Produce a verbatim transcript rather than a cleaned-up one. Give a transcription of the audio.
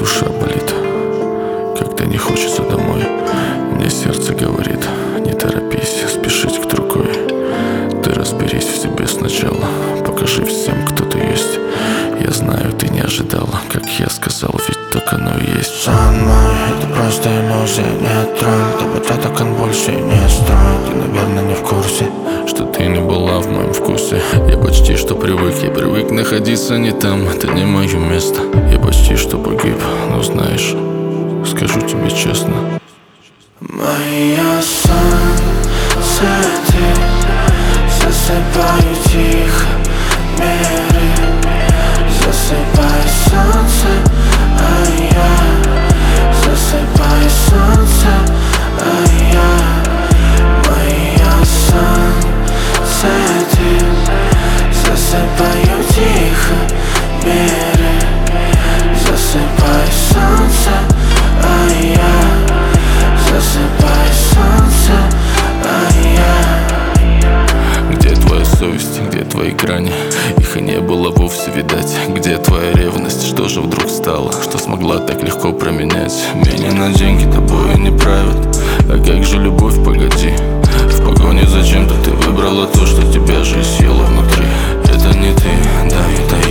душа болит, когда не хочется домой. Мне сердце говорит: не торопись спешить к другой. Ты разберись в себе сначала, покажи всем, кто ты есть. Я знаю, ты не ожидала, как я сказал, ведь так оно и есть. Сон мой, это просто иллюзия, нет тролль. Ты вот это больше не строит. Ты, наверное, не в курсе, что ты не была в моем вкусе. Я почти что привык, я привык находиться не там. Это не мое место, я почти что погиб. Но знаешь, скажу тебе честно, моя солнце, засыпаю тихо, миры. Засыпай, солнце, а я засыпай, солнце, а я. Моя солнце, засыпаю тихо, миры. Засыпай, солнце, а я засыпай, солнце, а я. Где твоя совесть, где твои грани? Их и не было вовсе видать. Где твоя ревность, что же вдруг стало, что смогла так легко променять? Меня на деньги тобой не правят. А как же любовь, погоди. В погоне зачем-то ты выбрала то, что тебя же съело внутри. Это не ты, да, это